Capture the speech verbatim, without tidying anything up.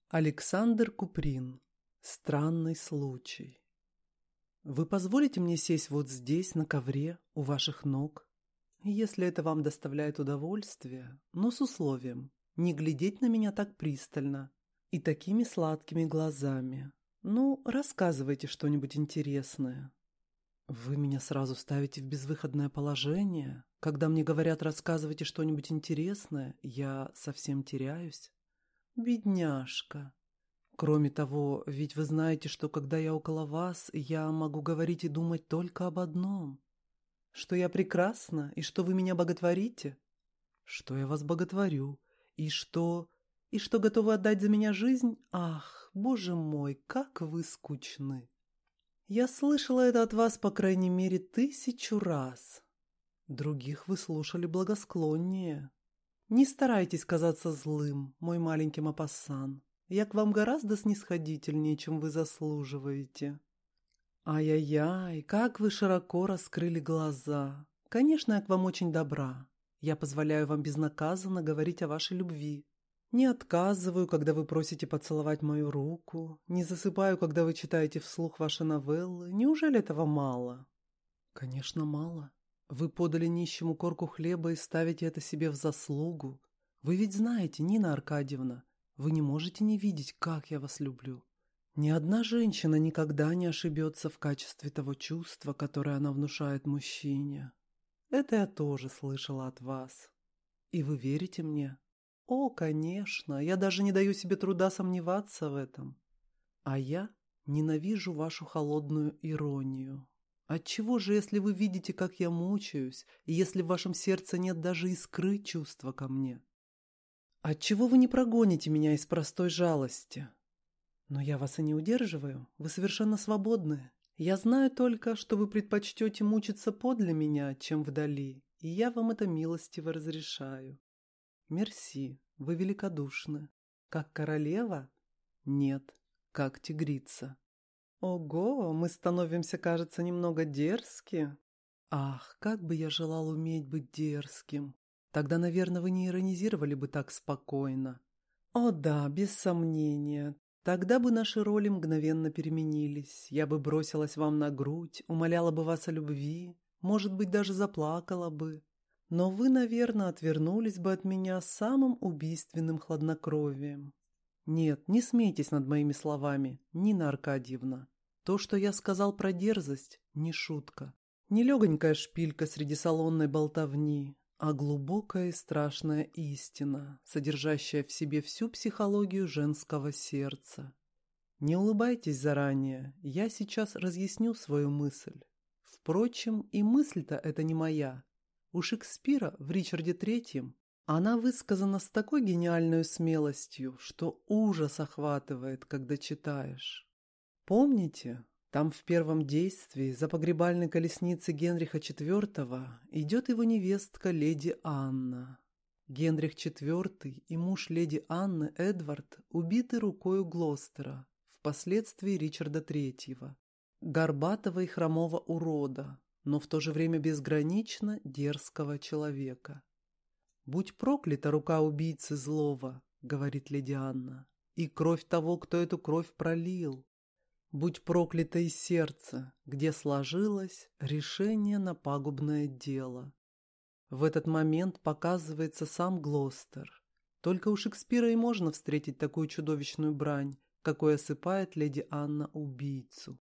Александр Куприн. Странный случай. Вы позволите мне сесть вот здесь, на ковре, у ваших ног? Если это вам доставляет удовольствие, но с условием не глядеть на меня так пристально и такими сладкими глазами. Ну, рассказывайте что-нибудь интересное. Вы меня сразу ставите в безвыходное положение. Когда мне говорят «рассказывайте что-нибудь интересное», я совсем теряюсь. Бедняжка. Кроме того, ведь вы знаете, что когда я около вас, я могу говорить и думать только об одном. Что я прекрасна, и что вы меня боготворите. Что я вас боготворю, и что... И что готовы отдать за меня жизнь? Ах, боже мой, как вы скучны. Я слышала это от вас, по крайней мере, тысячу раз. Других вы слушали благосклоннее. Не старайтесь казаться злым, мой маленький Мопассан. Я к вам гораздо снисходительнее, чем вы заслуживаете. Ай-яй-яй, как вы широко раскрыли глаза. Конечно, я к вам очень добра. Я позволяю вам безнаказанно говорить о вашей любви. Не отказываю, когда вы просите поцеловать мою руку. Не засыпаю, когда вы читаете вслух ваши новеллы. Неужели этого мало? Конечно, мало. Вы подали нищему корку хлеба и ставите это себе в заслугу. Вы ведь знаете, Нина Аркадьевна, вы не можете не видеть, как я вас люблю. Ни одна женщина никогда не ошибется в качестве того чувства, которое она внушает мужчине. Это я тоже слышала от вас. И вы верите мне? О, конечно, я даже не даю себе труда сомневаться в этом. А я ненавижу вашу холодную иронию. Отчего же, если вы видите, как я мучаюсь, и если в вашем сердце нет даже искры чувства ко мне? Отчего вы не прогоните меня из простой жалости? Но я вас и не удерживаю, вы совершенно свободны. Я знаю только, что вы предпочтете мучиться подле меня, чем вдали, и я вам это милостиво разрешаю. Мерси, вы великодушны. Как королева? Нет, как тигрица. Ого, мы становимся, кажется, немного дерзки. Ах, как бы я желал уметь быть дерзким. Тогда, наверное, вы не иронизировали бы так спокойно. О да, без сомнения. Тогда бы наши роли мгновенно переменились. Я бы бросилась вам на грудь, умоляла бы вас о любви, может быть, даже заплакала бы. Но вы, наверное, отвернулись бы от меня самым убийственным хладнокровием. Нет, не смейтесь над моими словами, Нина Аркадьевна. То, что я сказал про дерзость, не шутка. Не легонькая шпилька среди салонной болтовни, а глубокая и страшная истина, содержащая в себе всю психологию женского сердца. Не улыбайтесь заранее, я сейчас разъясню свою мысль. Впрочем, и мысль-то это не моя. У Шекспира в Ричарде Третьем она высказана с такой гениальной смелостью, что ужас охватывает, когда читаешь. Помните, там в первом действии за погребальной колесницей Генриха Четвертого идет его невестка леди Анна. Генрих Четвертый и муж леди Анны Эдвард убиты рукою Глостера, впоследствии Ричарда Третьего, горбатого и хромого урода, но в то же время безгранично дерзкого человека. «Будь проклята рука убийцы злого», — говорит леди Анна, — «и кровь того, кто эту кровь пролил. Будь проклято и сердце, где сложилось решение на пагубное дело». В этот момент показывается сам Глостер. Только у Шекспира и можно встретить такую чудовищную брань, какой осыпает леди Анна убийцу.